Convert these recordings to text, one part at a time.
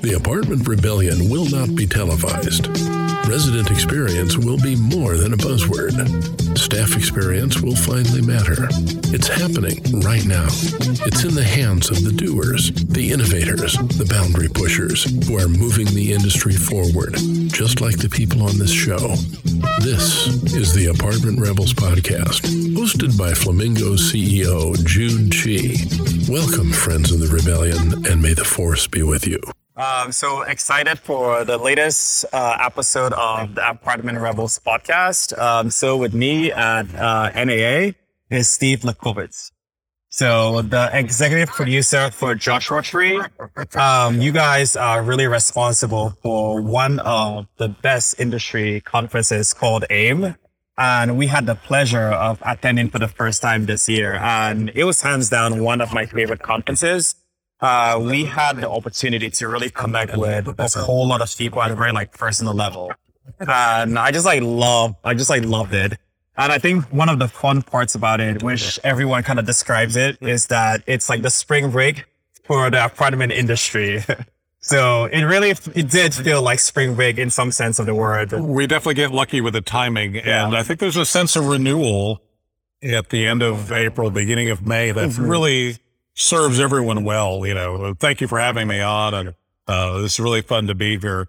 The Apartment Rebellion will not be televised. Resident experience will be more than a buzzword. Staff experience will finally matter. It's happening right now. It's in the hands of the doers, the innovators, the boundary pushers who are moving the industry forward, just like the people on this show. This is the Apartment Rebels podcast, hosted by Flamingo CEO Jude Chi. Welcome, friends of the Rebellion, and may the force be with you. So excited for the latest episode of the Apartment Rebels podcast. So with me at NAA is Steve Lefkowitz. So the executive producer for Joshua Tree. You guys are really responsible for one of the best industry conferences called AIM. And we had the pleasure of attending for the first time this year. And it was hands down one of my favorite conferences. We had the opportunity to really connect with a whole lot of people at a very personal level. And I just loved it. And I think one of the fun parts about it, which everyone kind of describes it, is that it's like the spring break for the apartment industry. So it did feel like spring break in some sense of the word. We definitely get lucky with the timing. Yeah. And I think there's a sense of renewal at the end of April, beginning of May that really serves everyone well. You know, thank you for having me on. And it's really fun to be here.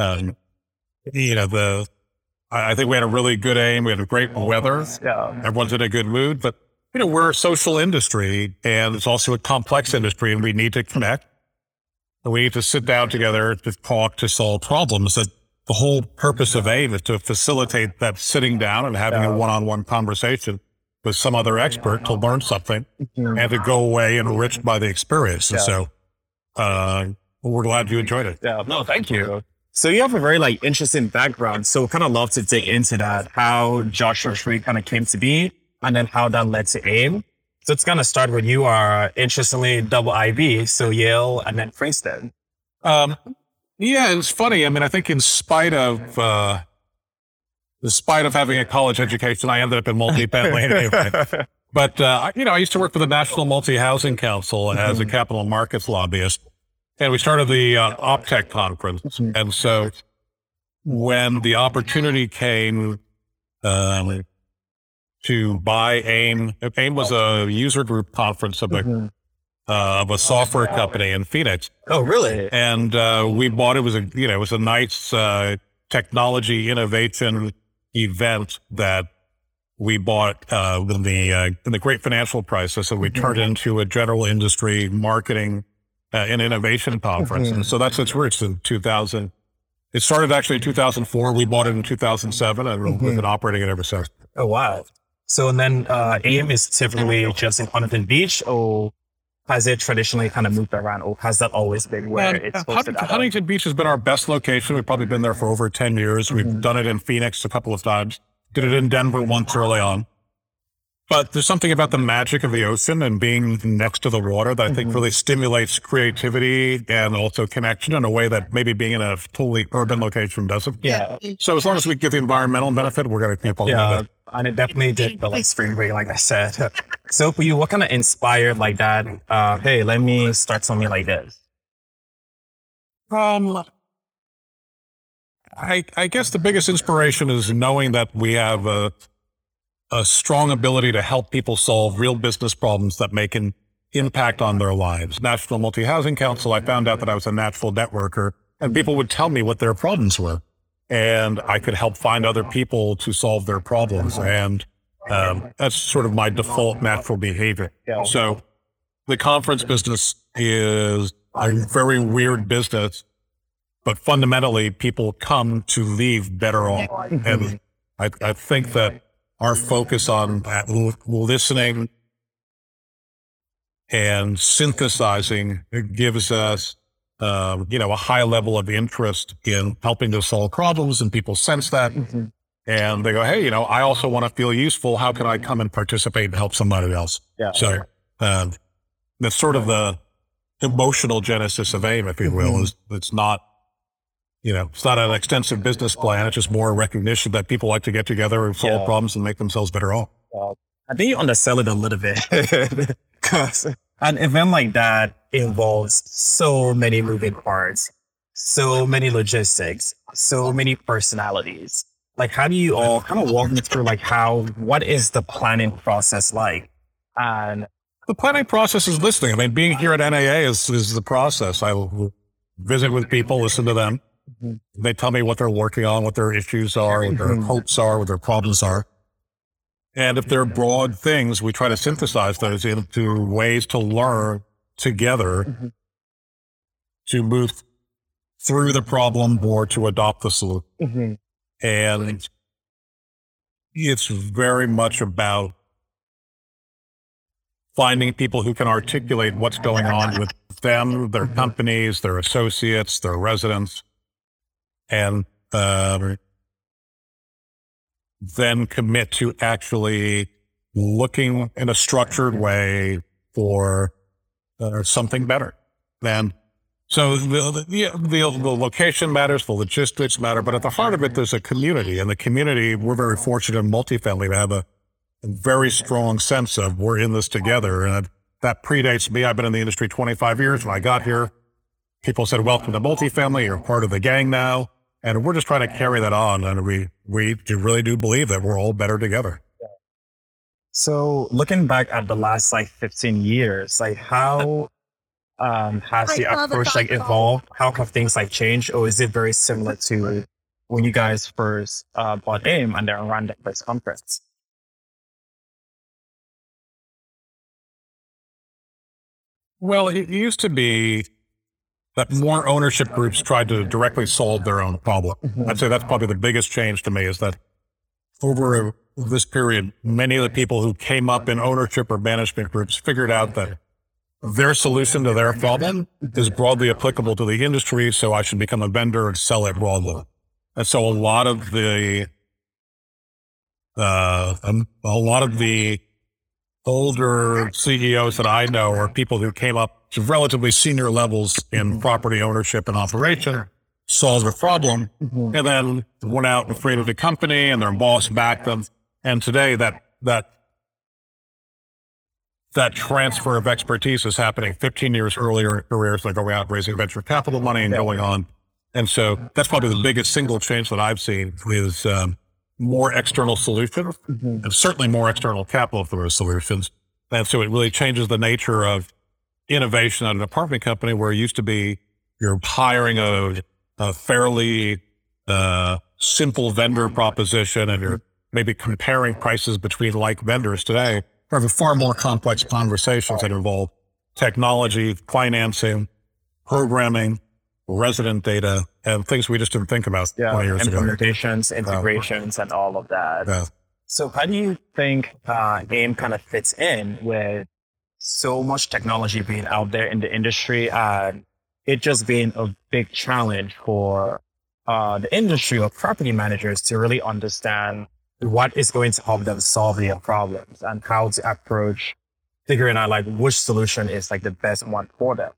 I think we had a really good aim. We had great weather. Yeah. Everyone's in a good mood, but we're a social industry and it's also a complex industry and we need to connect. And we need to sit down together to talk, to solve problems. That the whole purpose of AIM is to facilitate that sitting down and having a one-on-one conversation with some other expert to learn something and to go away enriched by the experience. And so we're glad you enjoyed it. Yeah, no, thank you. So you have a very interesting background. So kind of love to dig into that, how Joshua Tree kind of came to be and then how that led to AIM. So it's going to start with you are interestingly double IB, so Yale and then Princeton. Yeah, it's funny. I mean, I think in spite of having a college education, I ended up in multifamily anyway. But, I used to work for the National Multi-Housing Council as a capital markets lobbyist. And we started the OPTECH conference. And so when the opportunity came to buy AIM was a user group conference of a software company in Phoenix. Oh, really? And we bought it. It was a nice technology innovation event that we bought in the great financial crisis, and we turned into a general industry marketing and innovation conference. And so that's its roots in 2000. It started actually in 2004. We bought it in 2007, and we've been operating it ever since. Oh, wow. So then AIM is typically just in Huntington Beach, or has it traditionally kind of moved around, or has that always been where it's hosted at? Huntington Beach has been our best location. We've probably been there for over 10 years. We've done it in Phoenix a couple of times. Did it in Denver once early on. But there's something about the magic of the ocean and being next to the water that I think really stimulates creativity and also connection in a way that maybe being in a totally urban location doesn't. Yeah. So as long as we get the environmental benefit, we're going to keep all of it. And it definitely did feel like spring break, like I said. So for you, what kind of inspired like that? Hey, let me start something like this. I guess the biggest inspiration is knowing that we have a strong ability to help people solve real business problems that make an impact on their lives. National Multi-Housing Council, I found out that I was a natural networker and people would tell me what their problems were. And I could help find other people to solve their problems. And that's sort of my default natural behavior. Yeah. So the conference business is a very weird business, but fundamentally people come to leave better off. And I think that our focus on listening and synthesizing gives us a high level of interest in helping to solve problems, and people sense that. And they go, hey, I also want to feel useful. How can I come and participate and help somebody else? Yeah. So that's sort of the emotional genesis of AIM, if you will. It's not an extensive business plan. It's just more recognition that people like to get together and solve problems and make themselves better off. I think you undersell it a little bit. Because an event like that involves so many moving parts. so many logistics, so many personalities. Like, how do you all kind of walk me through like what is the planning process like? And The planning process is listening. I mean, being here at NAA is the process. I will visit with people, listen to them. They tell me what they're working on, what their issues are, what their hopes are, what their problems are. And if they're broad things, we try to synthesize those into ways to learn together to move through the problem or to adopt the solution. And it's very much about finding people who can articulate what's going on with them, their companies, their associates, their residents, and then commit to actually looking in a structured way for something better. And so the location matters, the logistics matter, but at the heart of it, there's a community. And the community, we're very fortunate in multifamily to have a very strong sense of we're in this together. And that predates me. I've been in the industry 25 years. When I got here, people said, welcome to multifamily. You're part of the gang now. And we're just trying to carry that on. And we really do believe that we're all better together. So looking back at the last 15 years, how has the approach evolved? How have things changed? Or is it very similar to when you guys first bought AIM and then ran the first conference? Well, it used to be that more ownership groups tried to directly solve their own problem. I'd say that's probably the biggest change to me, is that over this period, many of the people who came up in ownership or management groups figured out that their solution to their problem is broadly applicable to the industry, so I should become a vendor and sell it broadly. And so a lot of the older CEOs that I know are people who came up to relatively senior levels in property ownership and operation, solved a problem, and then went out and created a company, and their boss backed them. And today that transfer of expertise is happening 15 years earlier in careers. They're going out raising venture capital money and going on. And so that's probably the biggest single change that I've seen is more external solutions, and certainly more external capital for those solutions. And so it really changes the nature of innovation at an apartment company, where it used to be you're hiring a fairly simple vendor proposition, and you're maybe comparing prices between like vendors. Today, we have far more complex conversations that involve technology, financing, programming, resident data, and things we just didn't think about 20 years ago. Implementations, integrations, and all of that. Yeah. So how do you think AIM kind of fits in with so much technology being out there in the industry, and it just being a big challenge for the industry of property managers to really understand what is going to help them solve their problems and how to approach figuring out which solution is the best one for them?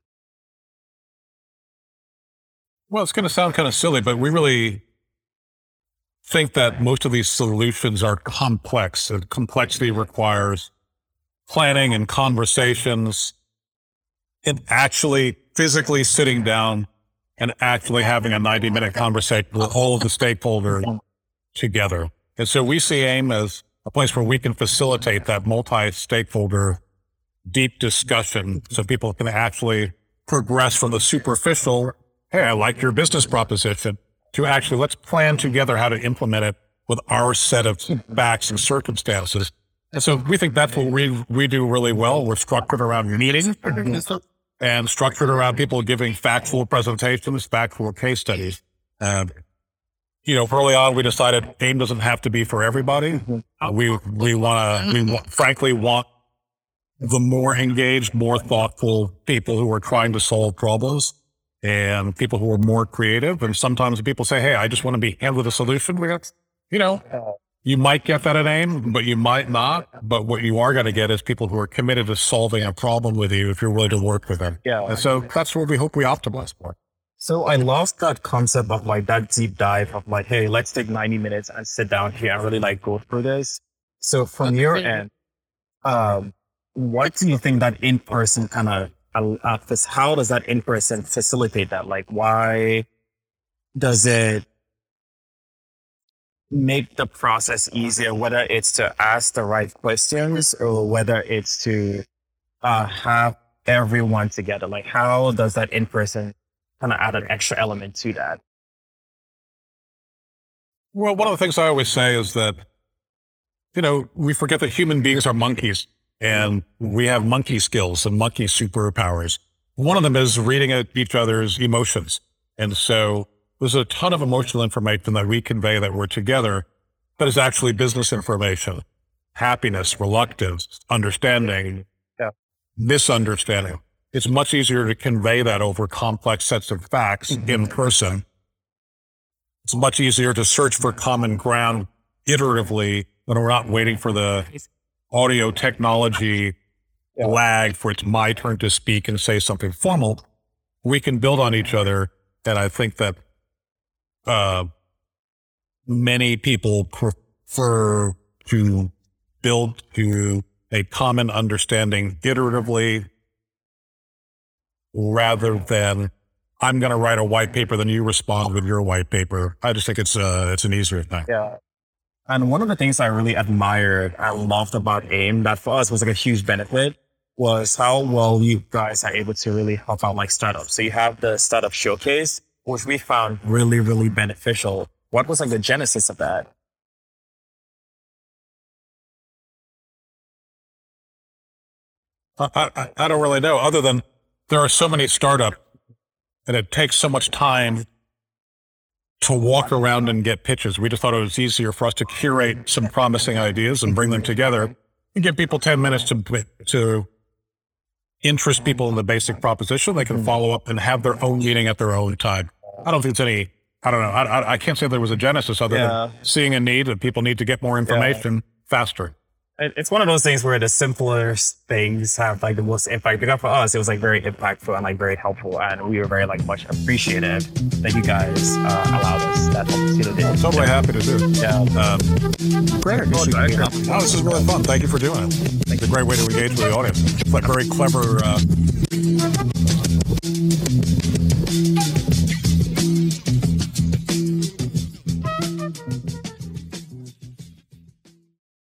Well, it's going to sound kind of silly, but we really think that most of these solutions are complex, and complexity requires planning and conversations and actually physically sitting down and actually having a 90-minute conversation with all of the stakeholders together. And so we see AIM as a place where we can facilitate that multi-stakeholder deep discussion, so people can actually progress from the superficial, hey, I like your business proposition, to actually let's plan together how to implement it with our set of facts and circumstances. And so we think that's what we do really well. We're structured around meetings and structured around people giving factual presentations, factual case studies. Early on, we decided AIM doesn't have to be for everybody. We frankly want the more engaged, more thoughtful people who are trying to solve problems, and people who are more creative. And sometimes people say, hey, I just want to be handed a solution. You might get that at AIM, but you might not. But what you are going to get is people who are committed to solving a problem with you if you're willing to work with them. Yeah. And so that's what we hope we optimize for. So I love that concept of that deep dive of hey, let's take 90 minutes and sit down here and really go through this. So from your end, what do you think that in-person kind of how does that in-person facilitate that? Like, why does it make the process easier, whether it's to ask the right questions or whether it's to have everyone together? Like, how does that in-person kind of add an extra element to that? Well, one of the things I always say is that, we forget that human beings are monkeys and we have monkey skills and monkey superpowers. One of them is reading at each other's emotions. And so there's a ton of emotional information that we convey that we're together that is actually business information, happiness, reluctance, understanding, misunderstanding. It's much easier to convey that over complex sets of facts in person. It's much easier to search for common ground iteratively when we're not waiting for the audio technology lag for it's my turn to speak and say something formal. We can build on each other. And I think that many people prefer to build to a common understanding iteratively rather than I'm going to write a white paper, then you respond with your white paper. I just think it's an easier thing. Yeah. And one of the things I really admired and loved about AIM that for us was like a huge benefit was how well you guys are able to really help out like startups. So you have the startup showcase, which we found really, really beneficial. What was like the genesis of that? I don't really know, other than there are so many startups and it takes so much time to walk around and get pitches. We just thought it was easier for us to curate some promising ideas and bring them together and give people 10 minutes to interest people in the basic proposition. They can follow up and have their own meeting at their own time. I don't think it's any, I don't know. I can't say there was a genesis other than seeing a need that people need to get more information faster. It's one of those things where the simplest things have like the most impact. Because for us, it was like very impactful and like very helpful. And we were very like much appreciative that you guys allowed us that opportunity. I'm totally happy to do. Yeah. Great. This is really fun. Thank you for doing it. It's a great way to engage with the audience. It's like very clever